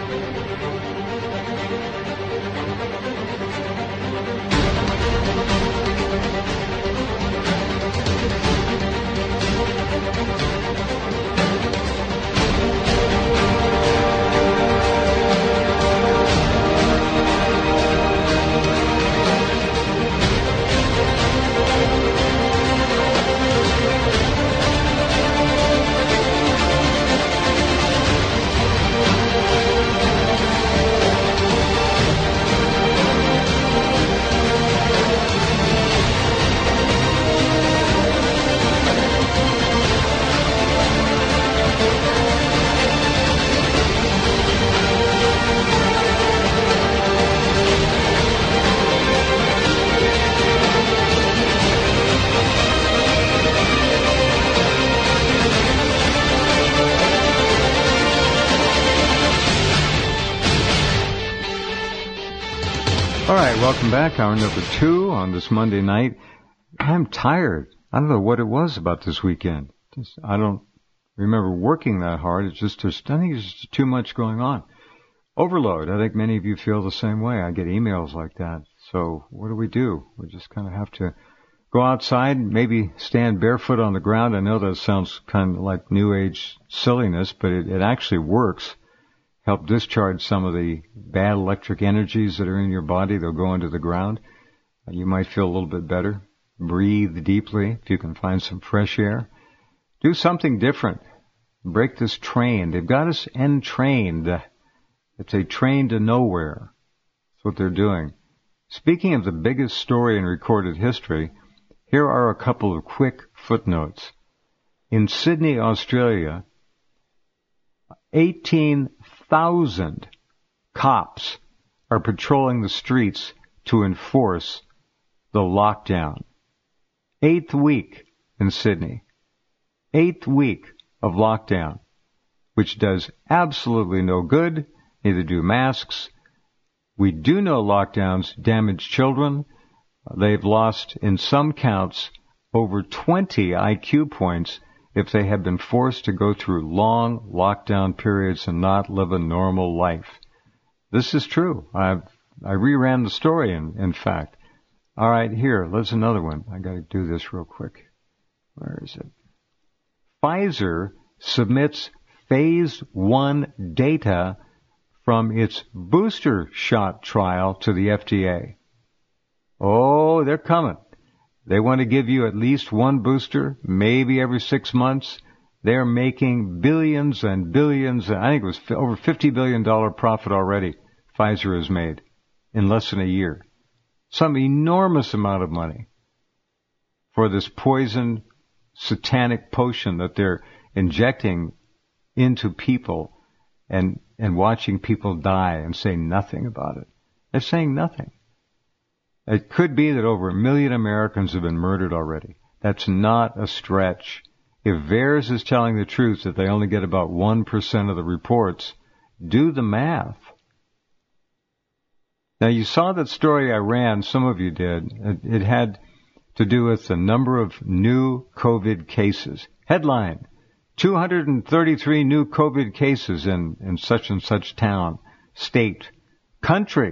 All right, welcome back. Hour number 2 on this Monday night. I'm tired. I don't know what it was about this weekend. I don't remember working that hard. I think it's just too much going on. Overload. I think many of you feel the same way. I get emails like that. So what do? We just kind of have to go outside, maybe stand barefoot on the ground. I know that sounds kind of like New Age silliness, but it actually works. Help discharge some of the bad electric energies that are in your body. They'll go into the ground. You might feel a little bit better. Breathe deeply if you can find some fresh air. Do something different. Break this train. They've got us entrained. It's a train to nowhere. That's what they're doing. Speaking of the biggest story in recorded history, here are a couple of quick footnotes. In Sydney, Australia, 18,000 cops are patrolling the streets to enforce the lockdown. 8th week in Sydney. 8th week of lockdown, which does absolutely no good. Neither do masks. We do know lockdowns damage children. They've lost, in some counts, over 20 IQ points if they have been forced to go through long lockdown periods and not live a normal life. This is true. I reran the story, in fact. All right, here, let's another one. I got to do this real quick. Where is it? Pfizer submits phase 1 data from its booster shot trial to the FDA. Oh, they're coming. They want to give you at least one booster, maybe every 6 months. They're making billions and billions. I think it was over $50 billion profit already Pfizer has made in less than a year. Some enormous amount of money for this poison, satanic potion that they're injecting into people and watching people die and saying nothing about it. They're saying nothing. It could be that over 1 million Americans have been murdered already. That's not a stretch. If VAERS is telling the truth that they only get about 1% of the reports, do the math. Now, you saw that story I ran, some of you did. It had to do with the number of new COVID cases. Headline, 233 new COVID cases in such and such town, state, country.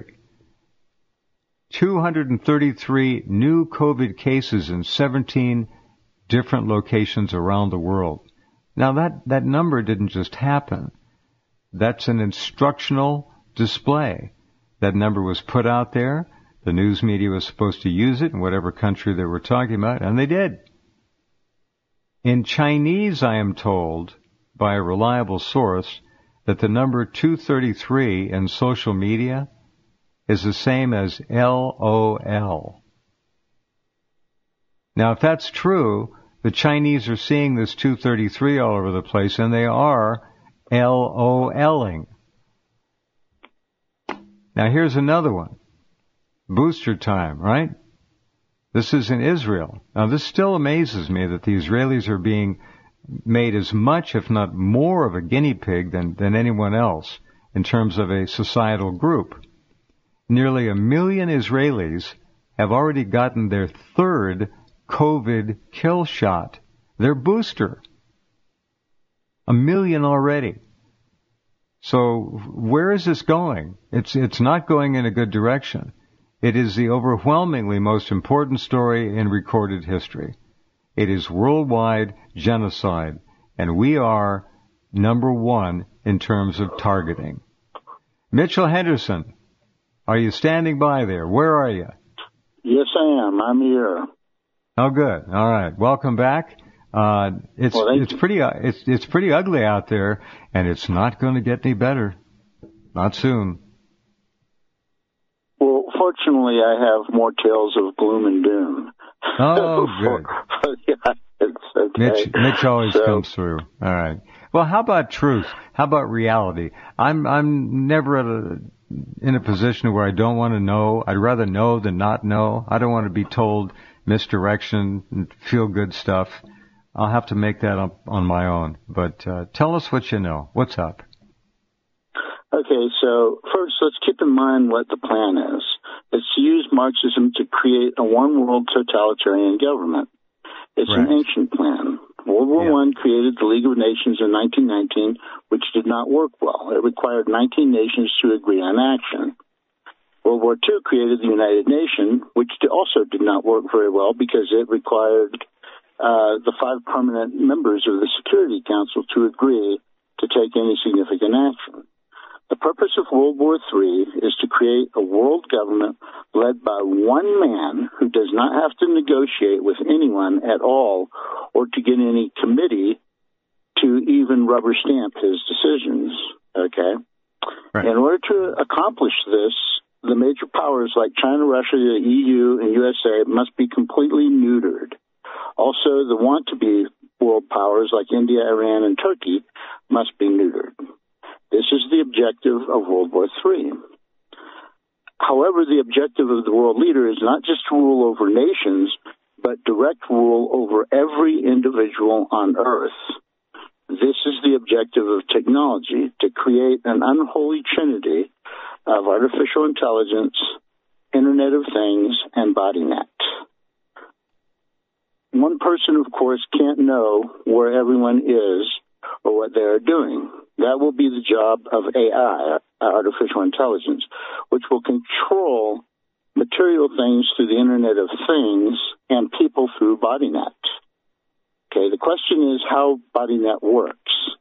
233 new COVID cases in 17 different locations around the world. Now that number didn't just happen. That's an instructional display. That number was put out there. The news media was supposed to use it in whatever country they were talking about, and they did. In Chinese, I am told by a reliable source that the number 233 in social media is the same as LOL. Now, if that's true, the Chinese are seeing this 233 all over the place, and they are LOLing. Now, here's another one. Booster time, right? This is in Israel. Now, this still amazes me that the Israelis are being made as much, if not more, of a guinea pig than anyone else in terms of a societal group. Nearly 1 million Israelis have already gotten their 3rd COVID kill shot, their booster. 1 million already. So where is this going? It's not going in a good direction. It is the overwhelmingly most important story in recorded history. It is worldwide genocide, and we are number one in terms of targeting. Mitchell Henderson, are you standing by there? Where are you? Yes, I am. I'm here. Oh, good. All right. Welcome back. It's pretty ugly out there, and it's not going to get any better. Not soon. Well, fortunately, I have more tales of gloom and doom. Oh, good. Yeah, it's okay. Mitch always comes through. All right. Well, how about truth? How about reality? I'm never in a position where I don't want to know. I'd rather know than not know. I don't want to be told misdirection and feel good stuff. I'll have to make that up on my own. But tell us what you know. What's up? Okay, so first let's keep in mind what the plan is. It's to use Marxism to create a one-world totalitarian government. It's an ancient plan. World War I created the League of Nations in 1919, which did not work well. It required 19 nations to agree on action. World War II created the United Nations, which also did not work very well because it required the 5 permanent members of the Security Council to agree to take any significant action. The purpose of World War III is to create a world government led by one man who does not have to negotiate with anyone at all or to get any committee to even rubber stamp his decisions. Okay? Right. In order to accomplish this, the major powers like China, Russia, the EU, and USA must be completely neutered. Also, the want-to-be world powers like India, Iran, and Turkey must be neutered. This is the objective of World War III. However, the objective of the world leader is not just to rule over nations, but direct rule over every individual on Earth. This is the objective of technology, to create an unholy trinity of artificial intelligence, Internet of Things, and BodyNet. One person, of course, can't know where everyone is or what they are doing. That will be the job of AI, artificial intelligence, which will control material things through the Internet of Things and people through BodyNet. Okay, the question is how BodyNet works.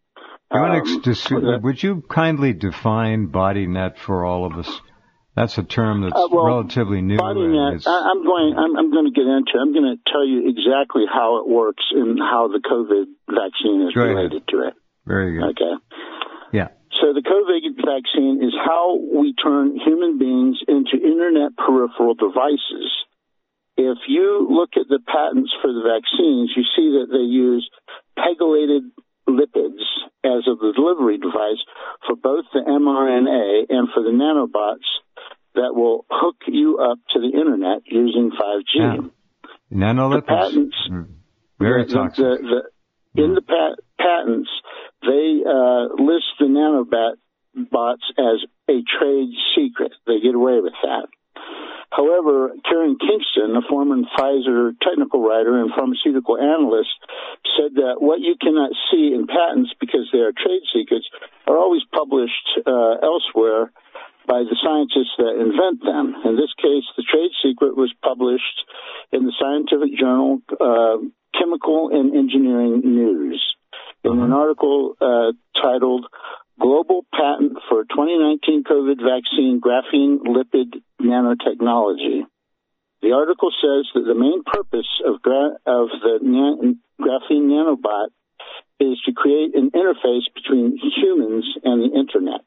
Would you kindly define BodyNet for all of us? That's a term that's relatively new. BodyNet, I'm going to get into. I'm going to tell you exactly how it works and how the COVID vaccine is related to it. Very good. Okay. Yeah. So the COVID vaccine is how we turn human beings into Internet peripheral devices. If you look at the patents for the vaccines, you see that they use pegylated lipids as a delivery device for both the mRNA and for the nanobots that will hook you up to the Internet using 5G. Yeah. Nanolipids. The patents, very toxic. In the patents, they list the nanobots as a trade secret. They get away with that. However, Karen Kingston, a former Pfizer technical writer and pharmaceutical analyst, said that what you cannot see in patents because they are trade secrets are always published elsewhere by the scientists that invent them. In this case, the trade secret was published in the scientific journal Chemical and Engineering News in an article titled Global Patent for 2019 COVID Vaccine Graphene Lipid Nanotechnology. The article says that the main purpose of the graphene nanobot is to create an interface between humans and the Internet.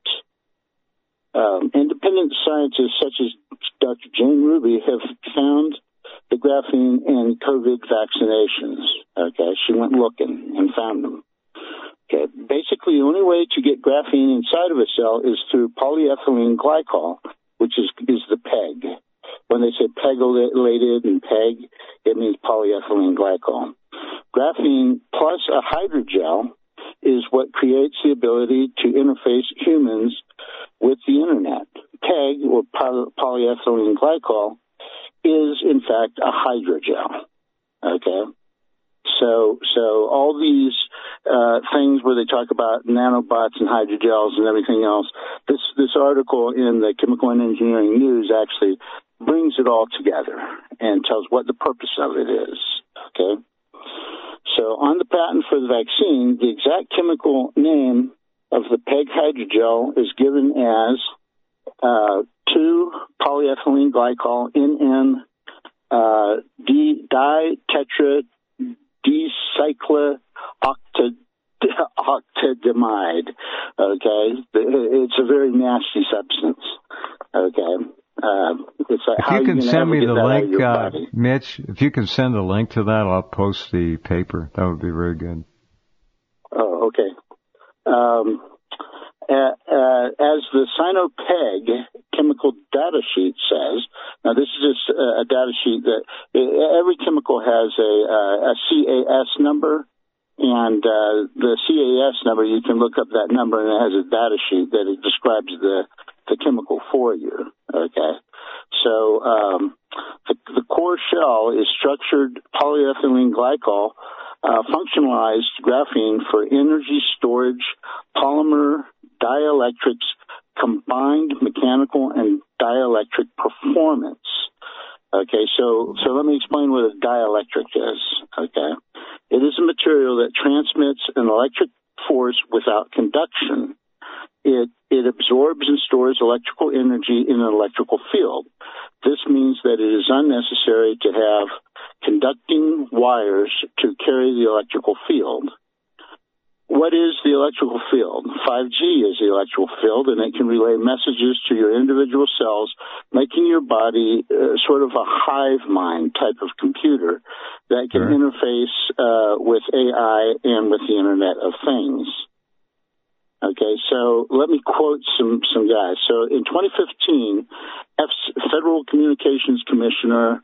Independent scientists such as Dr. Jane Ruby have found the graphene in COVID vaccinations. Okay, she went looking and found them. Okay, basically the only way to get graphene inside of a cell is through polyethylene glycol, which is the PEG. When they say pegylated and PEG, it means polyethylene glycol. Graphene plus a hydrogel is what creates the ability to interface humans with the Internet. PEG, or polyethylene glycol, is in fact a hydrogel. Okay? So all these things where they talk about nanobots and hydrogels and everything else, this article in the Chemical and Engineering News actually brings it all together and tells what the purpose of it is. Okay. So on the patent for the vaccine, the exact chemical name of the PEG hydrogel is given as 2-polyethylene glycol NN ditetra decyclooctadiamide. Okay, it's a very nasty substance. Okay, it's like if you can send me the link, Mitch. If you can send the link to that, I'll post the paper. That would be very good. Oh, okay. As the Sinopeg chemical data sheet says, now this is just a data sheet that every chemical has a CAS number, and the CAS number, you can look up that number, and it has a data sheet that it describes the chemical for you. Okay, so the core shell is structured polyethylene glycol, functionalized graphene for energy storage, polymer dielectrics, combined mechanical and dielectric performance. Okay, so let me explain what a dielectric is. Okay, it is a material that transmits an electric force without conduction. It absorbs and stores electrical energy in an electrical field. This means that it is unnecessary to have conducting wires to carry the electrical field. What is the electrical field? 5G is the electrical field, and it can relay messages to your individual cells, making your body sort of a hive mind type of computer that can interface with AI and with the Internet of Things. Okay, so let me quote some guys. So in 2015, Federal Communications Commissioner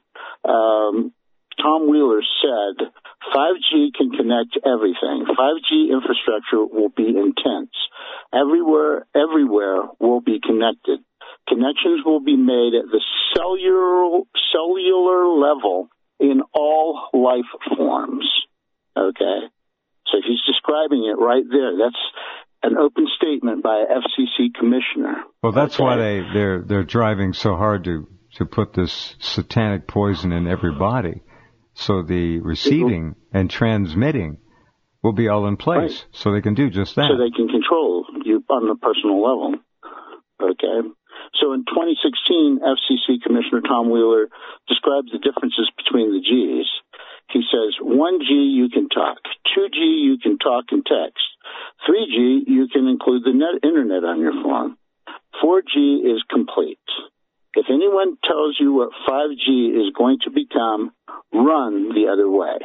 Tom Wheeler said, 5G can connect everything. 5G infrastructure will be intense. Everywhere will be connected. Connections will be made at the cellular level in all life forms. Okay? So he's describing it right there. That's an open statement by an FCC commissioner. Well, that's why they're driving so hard to put this satanic poison in every body. So the receiving and transmitting will be all in place, so they can do just that. So they can control you on a personal level. Okay. So in 2016, FCC Commissioner Tom Wheeler describes the differences between the Gs. He says, 1G you can talk, 2G you can talk and text, 3G you can include the internet on your phone, 4G is complete. If anyone tells you what 5G is going to become, run the other way.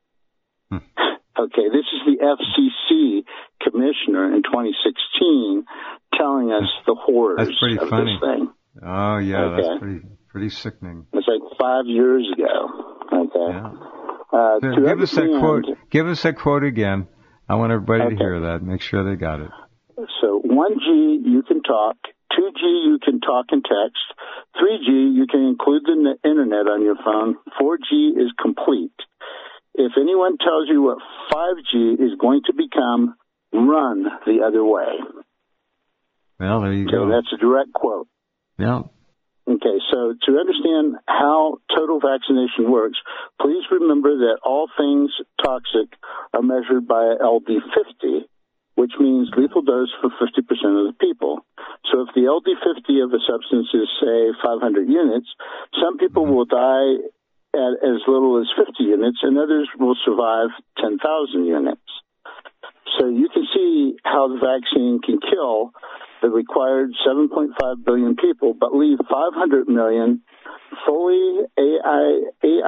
Okay, this is the FCC commissioner in 2016 telling us the horrors of this thing. Oh, yeah, that's pretty sickening. It's like 5 years ago. Okay. Yeah. Give us that quote. Give us that quote again. I want everybody to hear that. Make sure they got it. So 1G, you can talk. 2G, you can talk and text. 3G, you can include the internet on your phone. 4G is complete. If anyone tells you what 5G is going to become, run the other way. Well, there you go. That's a direct quote. Yeah. Okay, so to understand how total vaccination works, please remember that all things toxic are measured by LD50, which means lethal dose for 50% of the people. So if the LD50 of a substance is, say, 500 units, some people will die at as little as 50 units, and others will survive 10,000 units. So you can see how the vaccine can kill the required 7.5 billion people, but leave 500 million fully AI,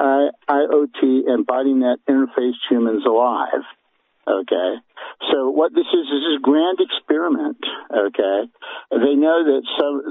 IoT, and BodyNet interface humans alive. Okay, so what this is a grand experiment. Okay, they know that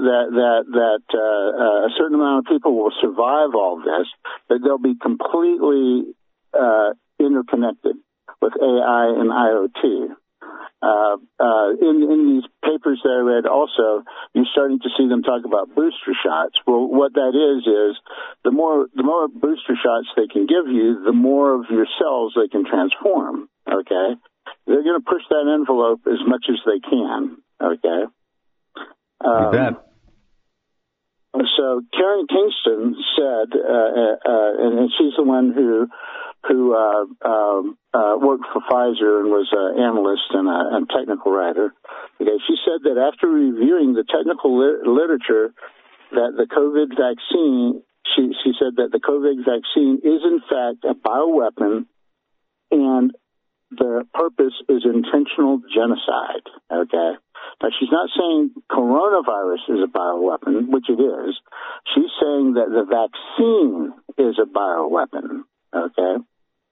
a certain amount of people will survive all this, but they'll be completely interconnected with AI and IoT. In these papers that I read also, you're starting to see them talk about booster shots. Well, what that is the more booster shots they can give you, the more of your cells they can transform, okay? They're going to push that envelope as much as they can, okay? You bet. So Karen Kingston said, and she's the one who worked for Pfizer and was an analyst and a technical writer. Okay, she said that after reviewing the technical literature, that the COVID vaccine, she said that the COVID vaccine is in fact a bioweapon, and the purpose is intentional genocide. Okay. Now, she's not saying coronavirus is a bioweapon, which it is. She's saying that the vaccine is a bioweapon, okay?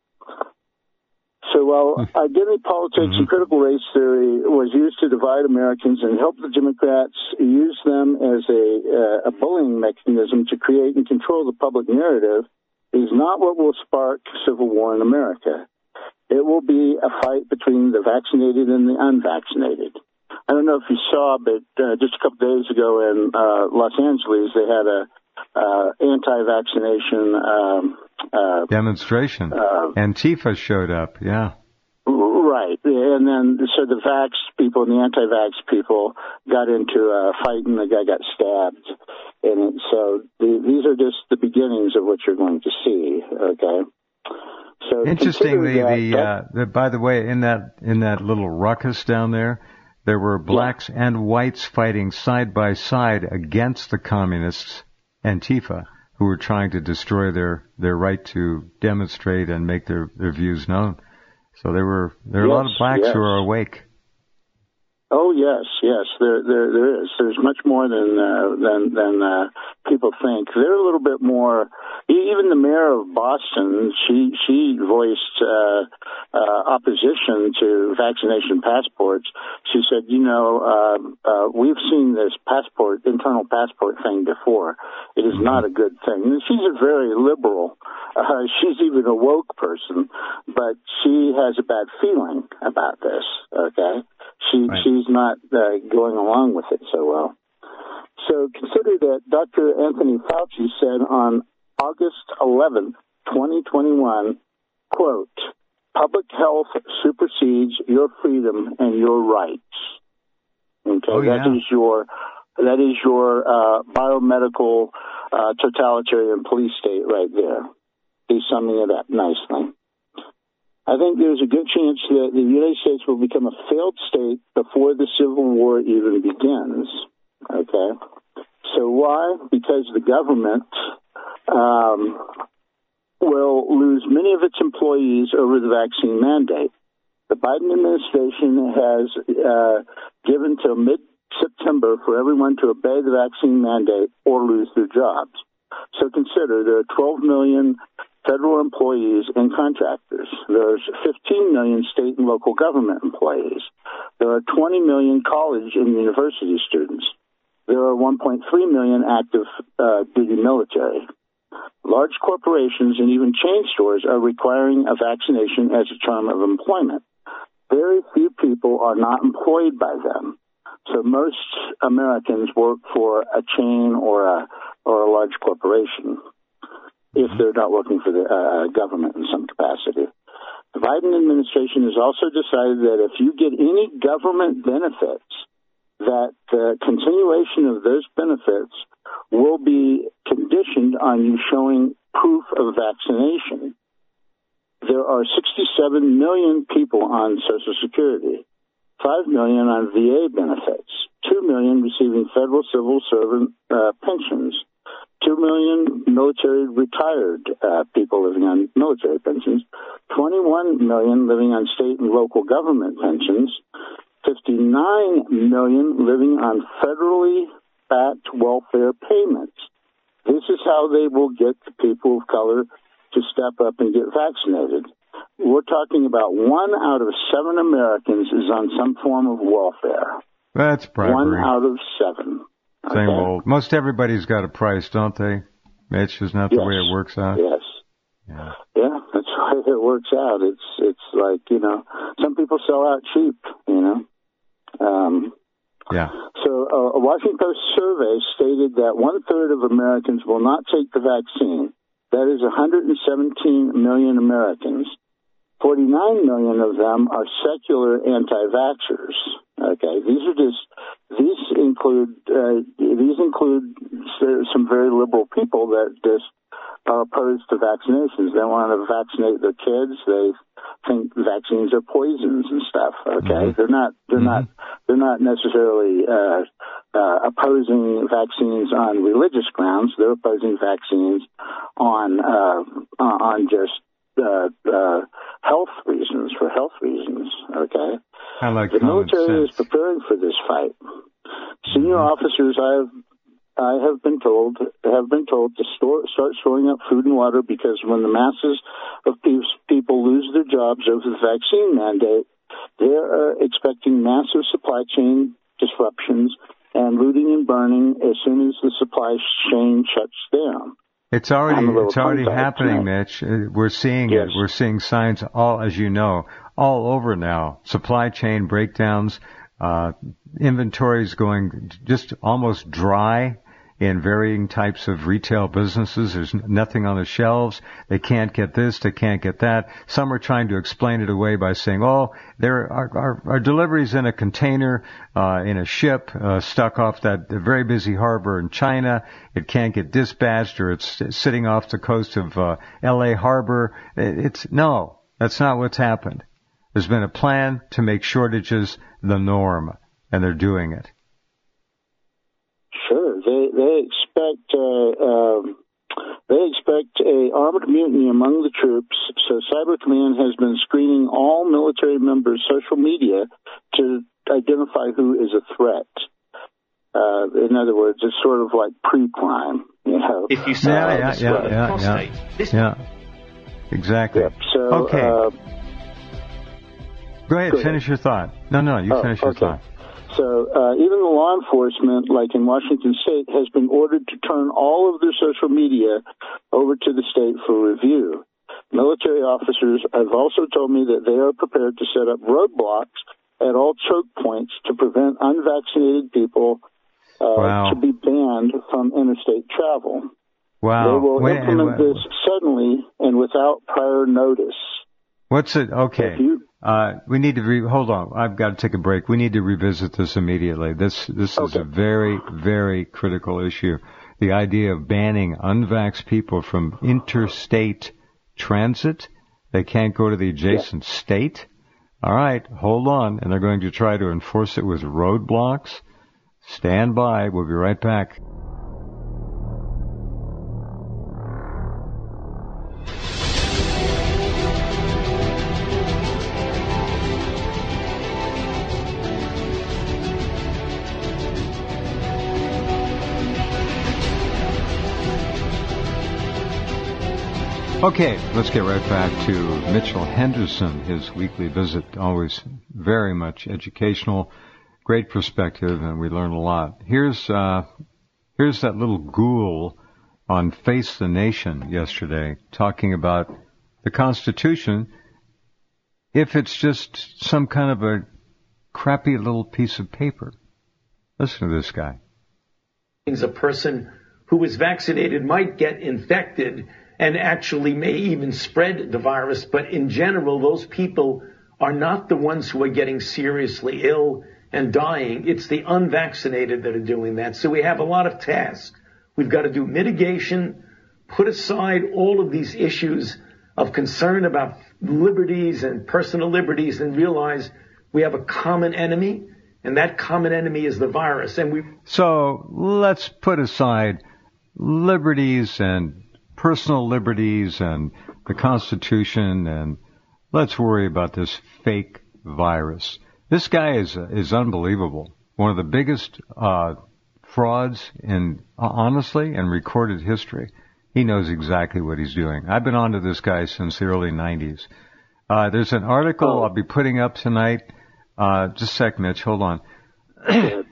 So while identity politics and critical race theory was used to divide Americans and help the Democrats use them as a bullying mechanism to create and control the public narrative, is not what will spark civil war in America. It will be a fight between the vaccinated and the unvaccinated. I don't know if you saw, but just a couple days ago in Los Angeles, they had a anti-vaccination demonstration. Antifa showed up, yeah. Right, and then so the vax people and the anti-vax people got into a fight, and the guy got stabbed. And so these are just the beginnings of what you're going to see. Okay. So interestingly, by the way, in that little ruckus down there were blacks and whites fighting side by side against the communists, Antifa, who were trying to destroy their right to demonstrate and make their views known. So there are a lot of blacks who are awake. Oh yes, there is. There's much more than people think. They're a little bit more. Even the mayor of Boston, she voiced opposition to vaccination passports. She said, we've seen this internal passport thing before. It is not a good thing. And she's a very liberal. She's even a woke person, but she has a bad feeling about this. Okay. She's not going along with it so well. So consider that Dr. Anthony Fauci said on August 11th, 2021, quote, "Public health supersedes your freedom and your rights." Okay, that is your biomedical totalitarian police state right there. He's summing it up nicely. I think there's a good chance that the United States will become a failed state before the Civil War even begins. Okay? So why? Because the government will lose many of its employees over the vaccine mandate. The Biden administration has given till mid-September for everyone to obey the vaccine mandate or lose their jobs. So consider there are 12 million federal employees and contractors. There's 15 million state and local government employees. There are 20 million college and university students. There are 1.3 million active duty military. Large corporations and even chain stores are requiring a vaccination as a term of employment. Very few people are not employed by them. So most Americans work for a chain or a large corporation, if they're not working for the government in some capacity. The Biden administration has also decided that if you get any government benefits, that the continuation of those benefits will be conditioned on you showing proof of vaccination. There are 67 million people on Social Security, 5 million on VA benefits, 2 million receiving federal civil servant pensions, 2 million military retired people living on military pensions, 21 million living on state and local government pensions, 59 million living on federally backed welfare payments. This is how they will get the people of color to step up and get vaccinated. We're talking about 1 out of 7 Americans is on some form of welfare. That's bribery. 1 out of 7. Okay? Same old. Most everybody's got a price, don't they? Mitch, isn't that the way it works out? Yes. Yeah, that's why it works out. It's like, some people sell out cheap, So a Washington Post survey stated that 1/3 of Americans will not take the vaccine. That is 117 million Americans. 49 million of them are secular anti-vaxxers. Okay, these include some very liberal people that just are opposed to vaccinations. They want to vaccinate their kids. They think vaccines are poisons and stuff. Okay, they're not necessarily opposing vaccines on religious grounds. They're opposing vaccines on just health reasons. Okay, the military is preparing for this fight. Senior officers I have been told to start storing up food and water, because when the masses of people lose their jobs over the vaccine mandate, they are expecting massive supply chain disruptions and looting and burning as soon as the supply chain shuts down. It's already happening, Mitch. We're seeing it. We're seeing signs all over now. Supply chain breakdowns, inventories going just almost dry in varying types of retail businesses. There's nothing on the shelves. They can't get this. They can't get that. Some are trying to explain it away by saying, there are deliveries in a container, in a ship, stuck off that very busy harbor in China. It can't get dispatched, or it's sitting off the coast of L.A. Harbor. No, that's not what's happened. There's been a plan to make shortages the norm, and they're doing it. Sure, they expect a armed mutiny among the troops. So Cyber Command has been screening all military members' social media to identify who is a threat. In other words, it's sort of like pre-crime, If you say exactly. Yep. So, okay. Go ahead, finish your thought. No, you finish your thought. So even the law enforcement, like in Washington State, has been ordered to turn all of their social media over to the state for review. Military officers have also told me that they are prepared to set up roadblocks at all choke points to prevent unvaccinated people to be banned from interstate travel. Wow. They will implement this suddenly and without prior notice. What's it? Okay. We need to hold on. I've got to take a break. We need to revisit this immediately. This is a very, very critical issue. The idea of banning unvaxxed people from interstate transit. They can't go to the adjacent state. All right, hold on. And they're going to try to enforce it with roadblocks. Stand by. We'll be right back. Okay, let's get right back to Mitchell Henderson, his weekly visit, always very much educational, great perspective, and we learn a lot. Here's that little ghoul on Face the Nation yesterday talking about the Constitution, if it's just some kind of a crappy little piece of paper. Listen to this guy. A person who is vaccinated might get infected and actually may even spread the virus. But in general, those people are not the ones who are getting seriously ill and dying. It's the unvaccinated that are doing that. So we have a lot of tasks. We've got to do mitigation, put aside all of these issues of concern about liberties and personal liberties, and realize we have a common enemy, and that common enemy is the virus. So let's put aside liberties and personal liberties and the Constitution, and let's worry about this fake virus. This guy is unbelievable. One of the biggest frauds in recorded history. He knows exactly what he's doing. I've been on to this guy since the early 90s. There's an article I'll be putting up tonight. Just a sec, Mitch. Hold on.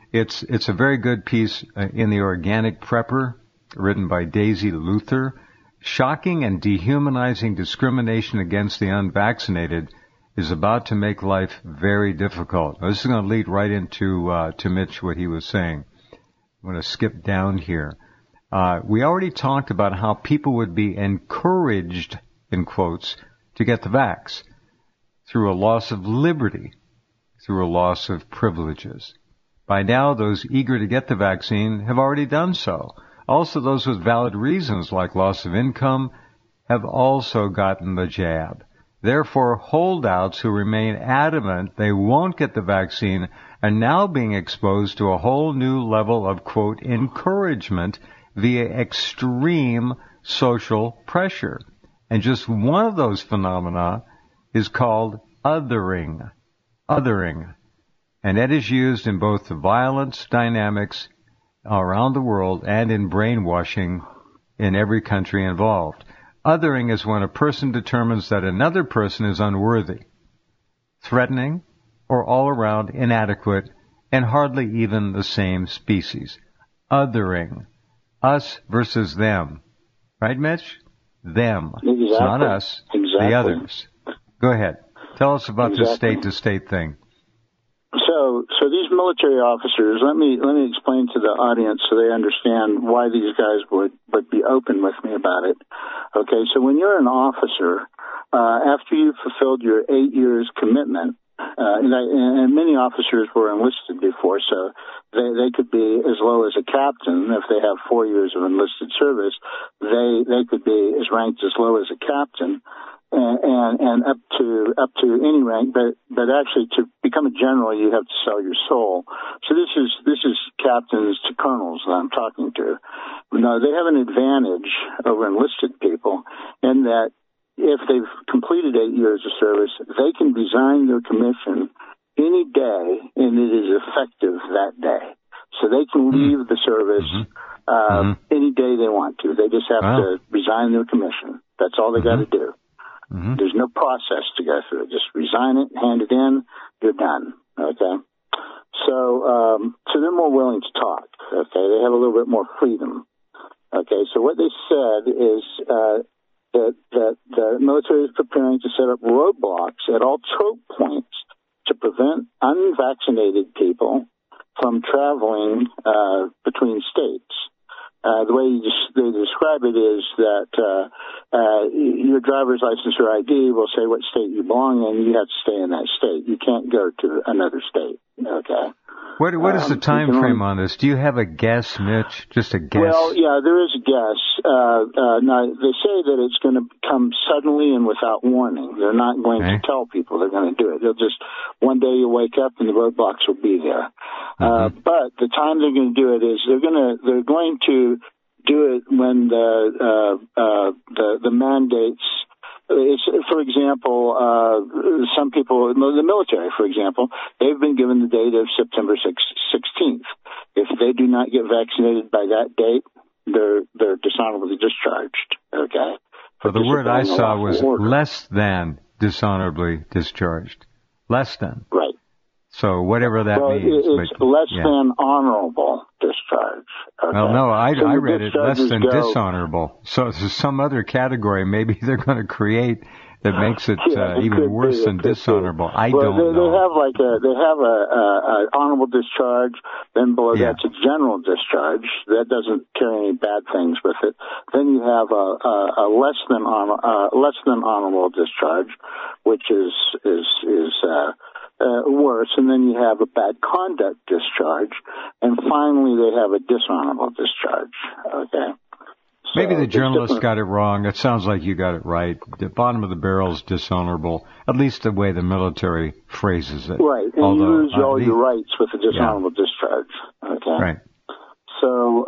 It's a very good piece in the Organic Prepper, written by Daisy Luther. shocking and dehumanizing discrimination against the unvaccinated is about to make life very difficult. Now, this is going to lead right into to Mitch, what he was saying. I'm going to skip down here. We already talked about how people would be encouraged, in quotes, to get the vax through a loss of liberty, through a loss of privileges. By now, those eager to get the vaccine have already done so. Also, those with valid reasons, like loss of income, have also gotten the jab. Therefore, holdouts who remain adamant they won't get the vaccine are now being exposed to a whole new level of, quote, encouragement via extreme social pressure. And just one of those phenomena is called othering. Othering. And that is used in both the violence dynamics around the world and in brainwashing in every country involved. Othering is when a person determines that another person is unworthy, threatening, or all around inadequate, and hardly even the same species. Othering. Us versus them. Right, Mitch? Them. Exactly. It's not us. Exactly. The others. Go ahead. Tell us about this state-to-state thing. So these military officers, let me explain to the audience so they understand why these guys would be open with me about it. Okay, so when you're an officer, after you've fulfilled your 8 years commitment, and many officers were enlisted before, so they could be as low as a captain. If they have 4 years of enlisted service, they could be as ranked as low as a captain. And up to any rank, but actually to become a general, you have to sell your soul. So this is captains to colonels that I'm talking to. No, they have an advantage over enlisted people in that if they've completed 8 years of service, they can resign their commission any day, and it is effective that day. So they can leave the service any day they want to. They just have to resign their commission. That's all they got to do. There's no process to go through. Just resign it, hand it in, you're done. Okay. So they're more willing to talk. Okay. They have a little bit more freedom. Okay. So what they said is that the military is preparing to set up roadblocks at all choke points to prevent unvaccinated people from traveling between states. The way they describe it is that your driver's license or ID will say what state you belong in. You have to stay in that state. You can't go to another state. Okay. What is the time frame on this? Do you have a guess, Mitch? Just a guess? Well, yeah, there is a guess. Now, they say that it's going to come suddenly and without warning. They're not going to tell people they're going to do it. They'll just, one day you'll wake up and the roadblocks will be there. But the time they're going to do it is they're going to do it when the mandates. For example, some people, the military, for example, they've been given the date of September 16th. If they do not get vaccinated by that date, they're dishonorably discharged. Okay. So the word I saw was less than dishonorably discharged. Less than. Right. So whatever that means. It's less than honorable discharge. Okay? Well, no, I read it less than dishonorable. So there's some other category maybe they're going to create that makes it even worse than dishonorable. I don't know. They have a honorable discharge. Then below that's a general discharge. That doesn't carry any bad things with it. Then you have a less than honorable discharge, which is worse, and then you have a bad conduct discharge, and finally they have a dishonorable discharge. Okay. So maybe the journalist got it wrong. It sounds like you got it right. The bottom of the barrel is dishonorable, at least the way the military phrases it. Right, and you lose all your rights with a dishonorable discharge. Okay. Right. So,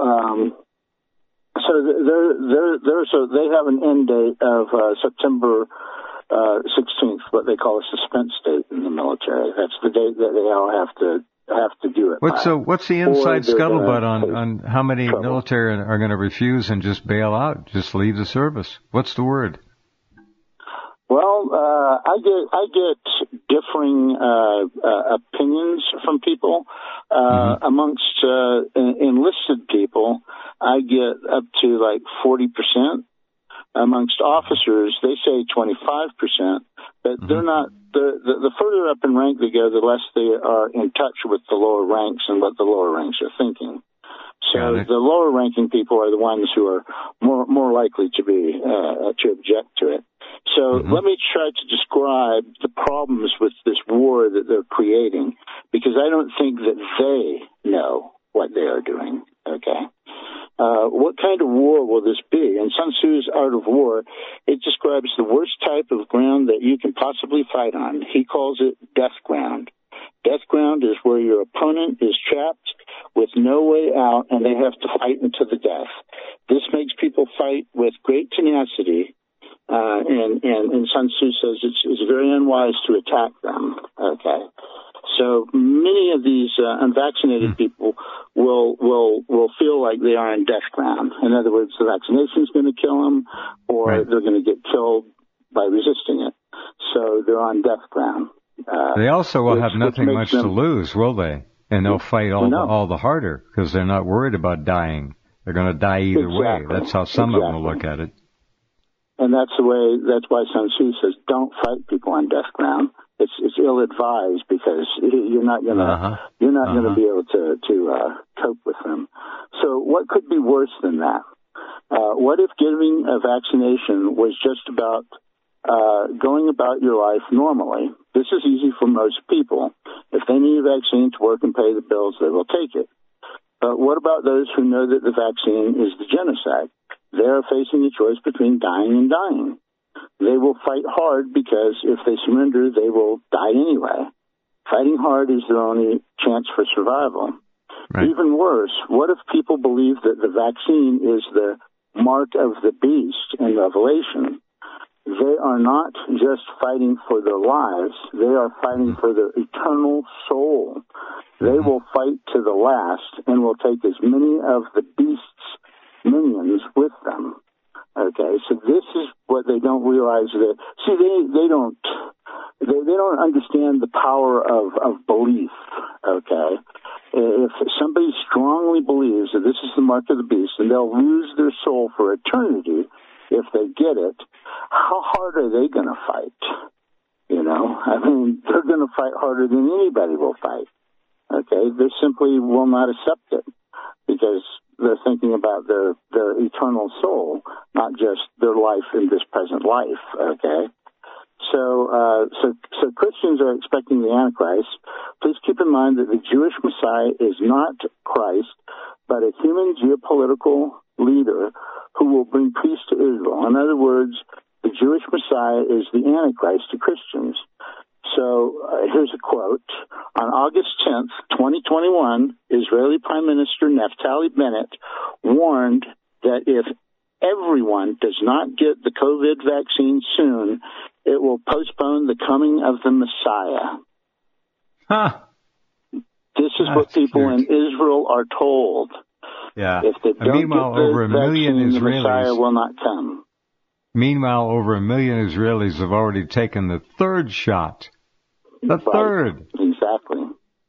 so they have an end date of September 16th, what they call a suspense date in the military. That's the date that they all have to do it. What's the inside scuttlebutt on how many military are going to refuse and just bail out, just leave the service? What's the word? Well, I get differing opinions from people. Amongst enlisted people, I get up to like 40%. Amongst officers, they say 25%, but they're not. The further up in rank they go, the less they are in touch with the lower ranks and what the lower ranks are thinking. So the lower ranking people are the ones who are more likely to be to object to it. So let me try to describe the problems with this war that they're creating, because I don't think that they know what they are doing. Okay. What kind of war will this be? In Sun Tzu's Art of War, it describes the worst type of ground that you can possibly fight on. He calls it death ground. Death ground is where your opponent is trapped with no way out, and they have to fight unto the death. This makes people fight with great tenacity, and Sun Tzu says it's very unwise to attack them. Okay. So many of these unvaccinated people will feel like they are in death ground. In other words, the vaccination is going to kill them, or they're going to get killed by resisting it. So they're on death ground. They also will have nothing much to lose, will they? And they'll fight all the harder because they're not worried about dying. They're going to die either way. That's how some of them will look at it. And that's why Sun Tzu says, don't fight people on death ground. It's ill-advised because you're not gonna be able to cope with them. So what could be worse than that? What if giving a vaccination was just about going about your life normally? This is easy for most people. If they need a vaccine to work and pay the bills, they will take it. But what about those who know that the vaccine is the genocide? They are facing a choice between dying and dying. They will fight hard because if they surrender, they will die anyway. Fighting hard is their only chance for survival. Right. Even worse, what if people believe that the vaccine is the mark of the beast in Revelation? They are not just fighting for their lives, they are fighting for their eternal soul. They will fight to the last and will take as many of the beast's minions with them. Okay, so this is what they don't realize. That see, they don't understand the power of belief. Okay, if somebody strongly believes that this is the mark of the beast, and they'll lose their soul for eternity if they get it, how hard are they going to fight? You know, I mean, they're going to fight harder than anybody will fight. Okay, they simply will not accept it because they're thinking about their eternal soul, not just their life in this present life. Okay, so Christians are expecting the Antichrist. Please keep in mind that the Jewish Messiah is not Christ, but a human geopolitical leader who will bring peace to Israel. In other words, the Jewish Messiah is the Antichrist to Christians. So here's a quote. On August 10th, 2021, Israeli Prime Minister Naftali Bennett warned that if everyone does not get the COVID vaccine soon, it will postpone the coming of the Messiah. Huh. This is what people in Israel are told. Yeah. If they don't meanwhile, get the over a million vaccine, Israelis, the Messiah will not come. Meanwhile, over a million Israelis have already taken the third shot. The third. Exactly.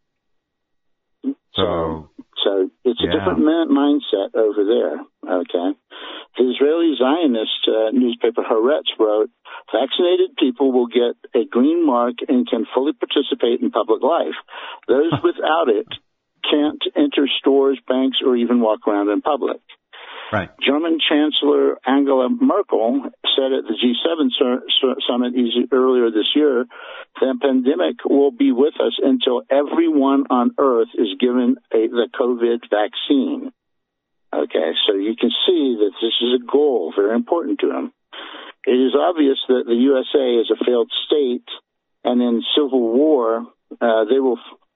So it's a different mindset over there, okay? The Israeli Zionist newspaper Haaretz wrote, vaccinated people will get a green mark and can fully participate in public life. Those without it can't enter stores, banks, or even walk around in public. Right. German Chancellor Angela Merkel said at the G7 summit earlier this year, the pandemic will be with us until everyone on Earth is given the COVID vaccine. Okay, so you can see that this is a goal, very important to him. It is obvious that the USA is a failed state, and in civil war, they will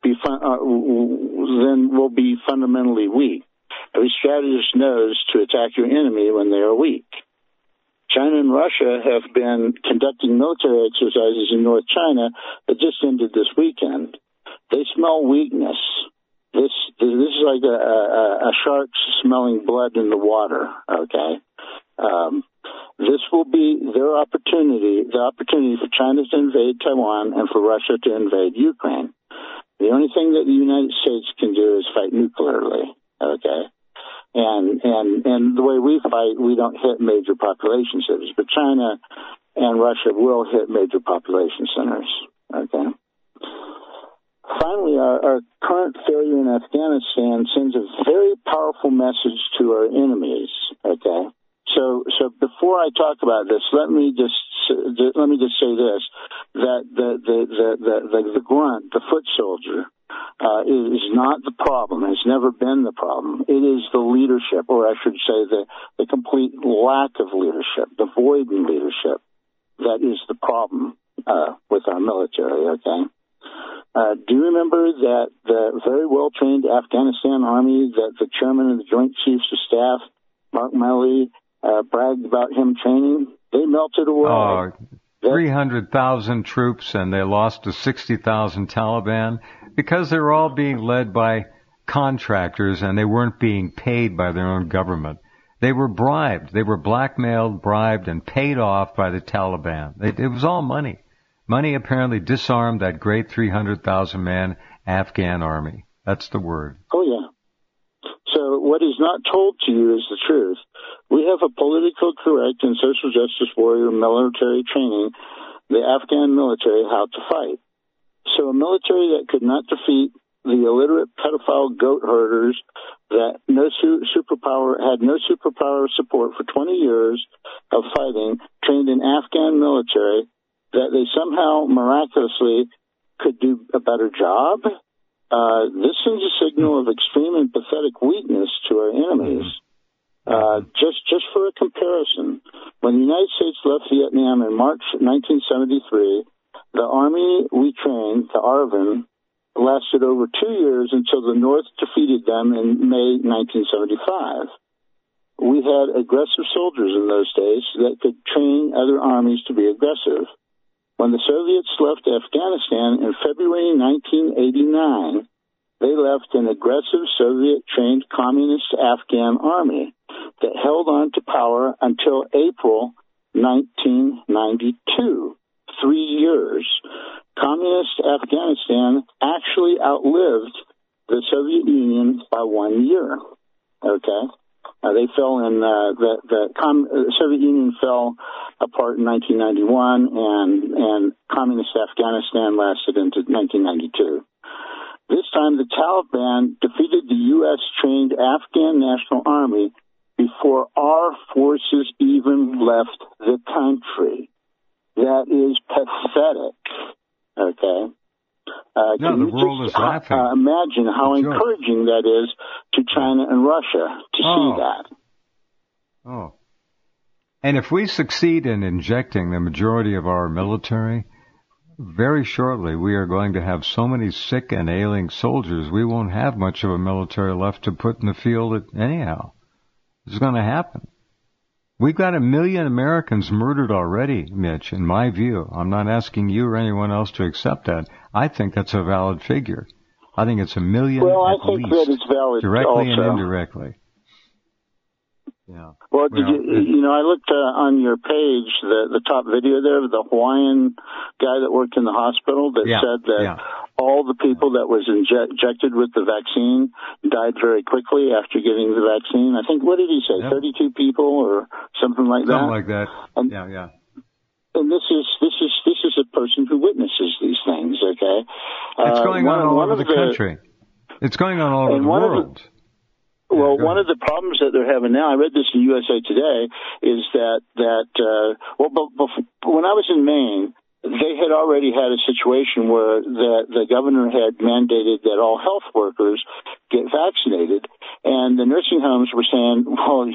be fundamentally weak. Every strategist knows to attack your enemy when they are weak. China and Russia have been conducting military exercises in North China that just ended this weekend. They smell weakness. This is like a shark smelling blood in the water, okay? This will be their opportunity, the opportunity for China to invade Taiwan and for Russia to invade Ukraine. The only thing that the United States can do is fight nuclearly, okay? And the way we fight, we don't hit major population centers, but China and Russia will hit major population centers. Okay. Finally, our current failure in Afghanistan sends a very powerful message to our enemies. Okay. So before I talk about this, let me just say this: that the grunt, the foot soldier, is not the problem. Has never been the problem. It is the leadership, or I should say, the complete lack of leadership, the void in leadership, that is the problem with our military. Okay. Do you remember that the very well-trained Afghanistan Army that the chairman of the Joint Chiefs of Staff, Mark Milley, bragged about him training? They melted away. 300,000 troops, and they lost to 60,000 Taliban because they were all being led by contractors, and they weren't being paid by their own government. They were bribed. They were blackmailed, bribed, and paid off by the Taliban. It was all money. Money apparently disarmed that great 300,000-man Afghan army. That's the word. Oh, yeah. So what is not told to you is the truth. We have a political correct and social justice warrior military training the Afghan military how to fight. So a military that could not defeat the illiterate pedophile goat herders that had no superpower support for 20 years of fighting, trained an Afghan military that they somehow miraculously could do a better job. This sends a signal of extreme and pathetic weakness to our enemies. Just for a comparison, when the United States left Vietnam in March 1973, the army we trained, the ARVN, lasted over 2 years until the North defeated them in May 1975. We had aggressive soldiers in those days that could train other armies to be aggressive. When the Soviets left Afghanistan in February 1989, they left an aggressive Soviet-trained communist Afghan army that held on to power until April 1992, 3 years. Communist Afghanistan actually outlived the Soviet Union by 1 year. Okay? They fell in the Soviet Union fell apart in 1991, and communist Afghanistan lasted into 1992. This time, the Taliban defeated the U.S.-trained Afghan National Army before our forces even left the country. That is pathetic. Okay. The world is laughing. Imagine how encouraging that is to China and Russia to see that. Oh. And if we succeed in injecting the majority of our military, very shortly we are going to have so many sick and ailing soldiers, we won't have much of a military left to put in the field anyhow. It's going to happen. We've got 1 million Americans murdered already, Mitch, in my view. I'm not asking you or anyone else to accept that. I think that's a valid figure. I think it's 1 million at least. Well, I think that it's valid directly also. and indirectly. Yeah. Well, I looked on your page, the top video there, the Hawaiian guy that worked in the hospital that said that all the people that was injected with the vaccine died very quickly after getting the vaccine. I think, what did he say, 32 people or something like that? Something like that, and, And this is a person who witnesses these things, okay? It's going on all over the country. It's going on all over the world. Well, one of the problems that they're having now, I read this in USA Today, is that when I was in Maine, they had already had a situation where the governor had mandated that all health workers get vaccinated, and the nursing homes were saying, well,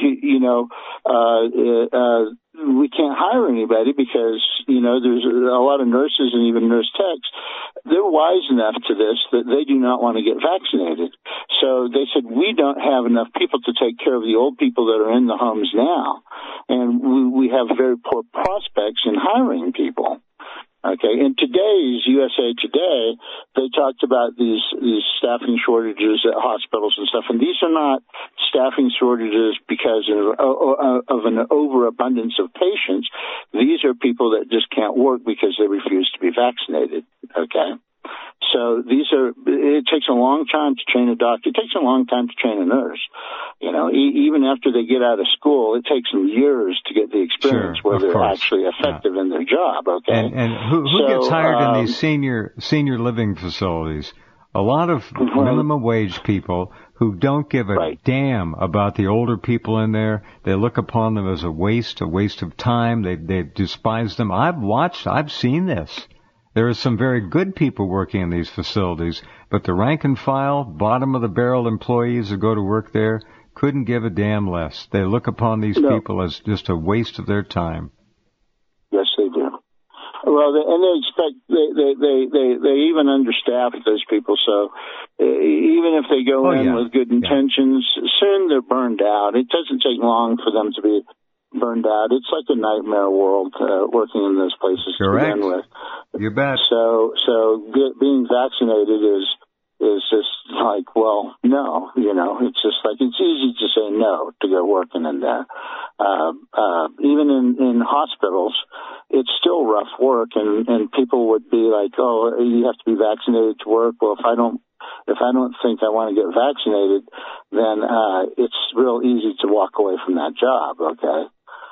we can't hire anybody because, there's a lot of nurses and even nurse techs. They're wise enough to this that they do not want to get vaccinated. So they said, we don't have enough people to take care of the old people that are in the homes now. And we have very poor prospects in hiring people. Okay, in today's USA Today, they talked about these staffing shortages at hospitals and stuff, and these are not staffing shortages because of an overabundance of patients. These are people that just can't work because they refuse to be vaccinated. Okay, so it takes a long time to train a doctor. It takes a long time to train a nurse. You know, even after they get out of school, it takes them years to get the experience where they're actually effective in their job. Okay, and who gets hired in these senior living facilities? A lot of minimum wage people who don't give a damn about the older people in there. They look upon them as a waste of time. They despise them. I've seen this. There are some very good people working in these facilities, but the rank and file, bottom of the barrel employees who go to work there couldn't give a damn less. They look upon these people as just a waste of their time. Yes, they do. Well, they expect they even understaff those people. So even if they go in with good intentions, soon they're burned out. It doesn't take long for them to be burned out. It's like a nightmare world working in those places to begin with. You bet. So being vaccinated is just like, well, no, you know, it's just like, it's easy to say no to go working in there. Even in hospitals, it's still rough work, and people would be like, oh, you have to be vaccinated to work. Well, if I don't think I want to get vaccinated, then it's real easy to walk away from that job. Okay.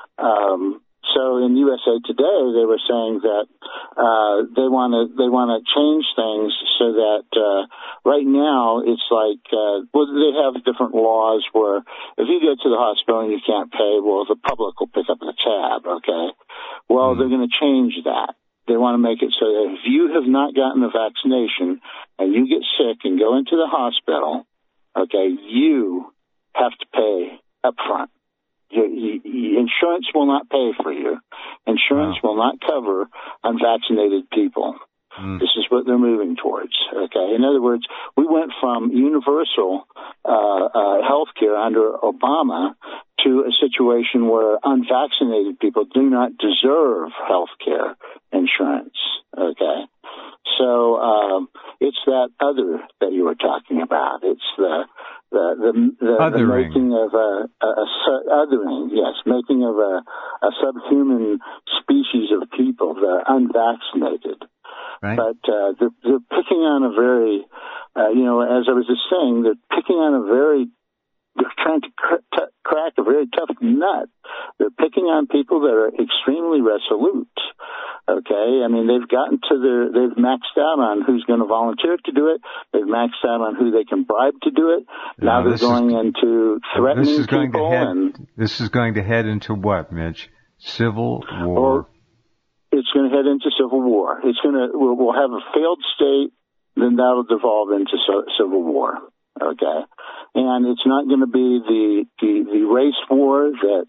So in USA Today, they were saying that they want to change things so that right now it's like they have different laws where if you go to the hospital and you can't pay, well, the public will pick up the tab. Okay. Well, they're going to change that. They want to make it so that if you have not gotten the vaccination and you get sick and go into the hospital, okay, you have to pay up front. Insurance will not pay for you. Insurance will not cover unvaccinated people. This is what they're moving towards. Okay. In other words, we went from universal health care under Obama to a situation where unvaccinated people do not deserve health care insurance. Okay. So it's that other that you were talking about. It's the making of othering, yes, making of a subhuman species of people, the unvaccinated. Right. But they're picking on a very, as I was just saying, they're trying to crack a very tough nut. They're picking on people that are extremely resolute. Okay, I mean, they've maxed out on who's going to volunteer to do it. They've maxed out on who they can bribe to do it. Now they're going into threatening people. This is going to head into what, Mitch? Civil war. It's going to head into civil war. We'll have a failed state, then that'll devolve into civil war. Okay, and it's not going to be the race war that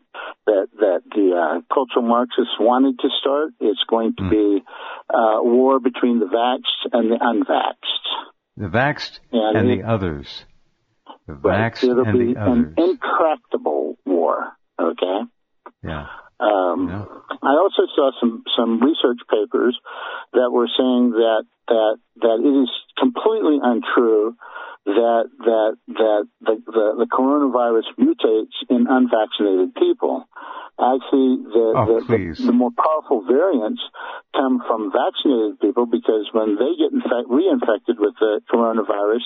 the cultural Marxists wanted to start. It's going to be war between the vaxxed and the unvaxxed. The vaxxed and the others. The vaxxed and the others. It'll be an intractable war. Okay. Yeah. I also saw some research papers that were saying that it is completely untrue that the coronavirus mutates in unvaccinated people. Actually, the more powerful variants come from vaccinated people, because when they get reinfected with the coronavirus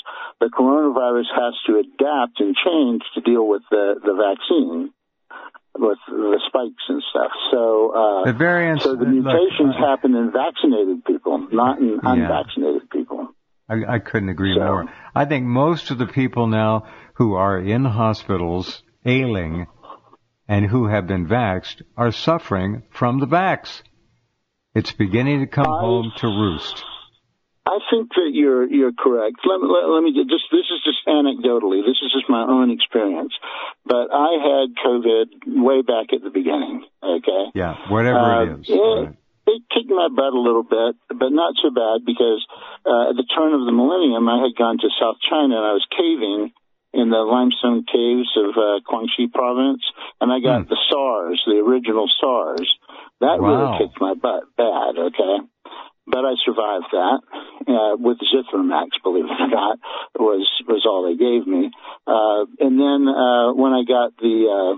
has to adapt and change to deal with the vaccine, with the spikes and stuff. So the variants, so the mutations happen in vaccinated people, not in unvaccinated people. I couldn't agree more. I think most of the people now who are in hospitals ailing and who have been vaxxed are suffering from the vax. It's beginning to come home to roost. I think that you're correct. Let me this is just anecdotally. This is just my own experience. But I had COVID way back at the beginning. Okay. Yeah. Whatever it is. It kicked my butt a little bit, but not so bad, because at the turn of the millennium, I had gone to South China and I was caving in the limestone caves of Guangxi province, and I got the SARS, the original SARS. That really kicked my butt bad. Okay. But I survived that with Zithromax, believe it or not, was all they gave me. And then when I got the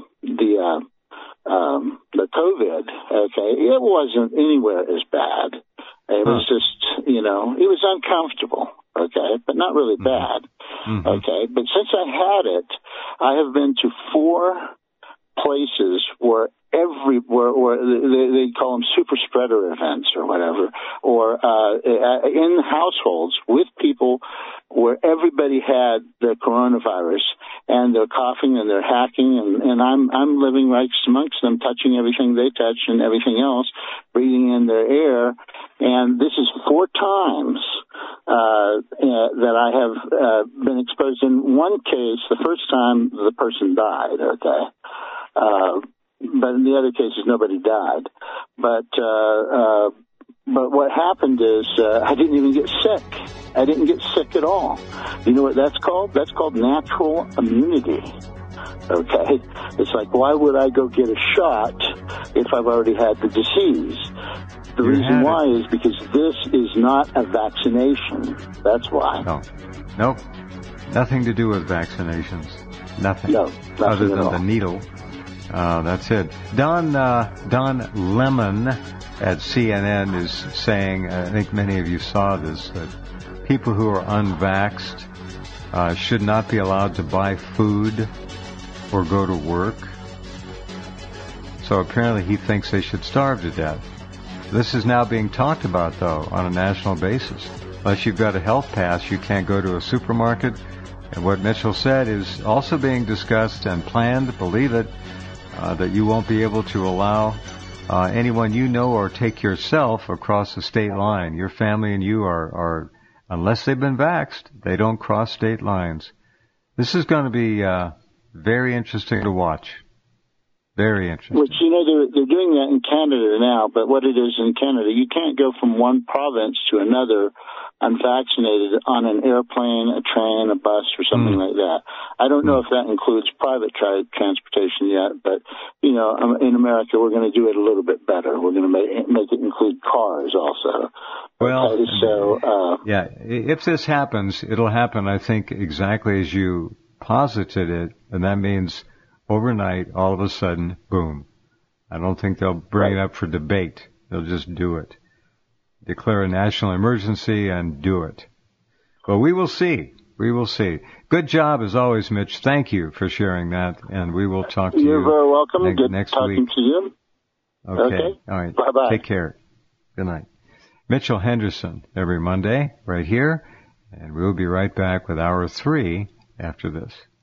COVID, okay, it wasn't anywhere as bad. It was just, it was uncomfortable. okay, but not really bad, okay. But since I had it, I have been to 4 places where they call them super spreader events or whatever, or in households with people where everybody had the coronavirus and they're coughing and they're hacking, and I'm living right amongst them, touching everything they touch and everything else, breathing in their air, and this is 4 times that I have been exposed. In one case, the first time the person died, okay. But in the other cases, nobody died. But what happened is I didn't even get sick. I didn't get sick at all. You know what that's called? That's called natural immunity. Okay? It's like, why would I go get a shot if I've already had the disease? The reason why is because this is not a vaccination. That's why. No. Nope. Nothing to do with vaccinations. Nothing. No, nothing other than at all. the needle. That's it. Don Lemon at CNN is saying, I think many of you saw this, that people who are unvaxxed should not be allowed to buy food or go to work. So apparently he thinks they should starve to death. This is now being talked about, though, on a national basis. Unless you've got a health pass, you can't go to a supermarket. And what Mitchell said is also being discussed and planned, believe it, that you won't be able to allow anyone you know or take yourself across the state line. Your family and you are unless they've been vaxxed, they don't cross state lines. This is going to be very interesting to watch. Very interesting. Which, you know, they're doing that in Canada now, but what it is in Canada, you can't go from one province to another unvaccinated on an airplane, a train, a bus, or something like that. I don't know if that includes private transportation yet, but, you know, in America, we're going to do it a little bit better. We're going to make it include cars also. Well, okay, so, yeah, if this happens, it'll happen, I think, exactly as you posited it, and that means overnight, all of a sudden, boom. I don't think they'll bring it up for debate. They'll just do it. Declare a national emergency and do it. But we will see. We will see. Good job as always, Mitch. Thank you for sharing that, and we will talk to you. You're very welcome. Good next talking week. to you. Okay. All right. Bye-bye. Take care. Good night. Mitchell Henderson every Monday right here, and we'll be right back with Hour 3 after this.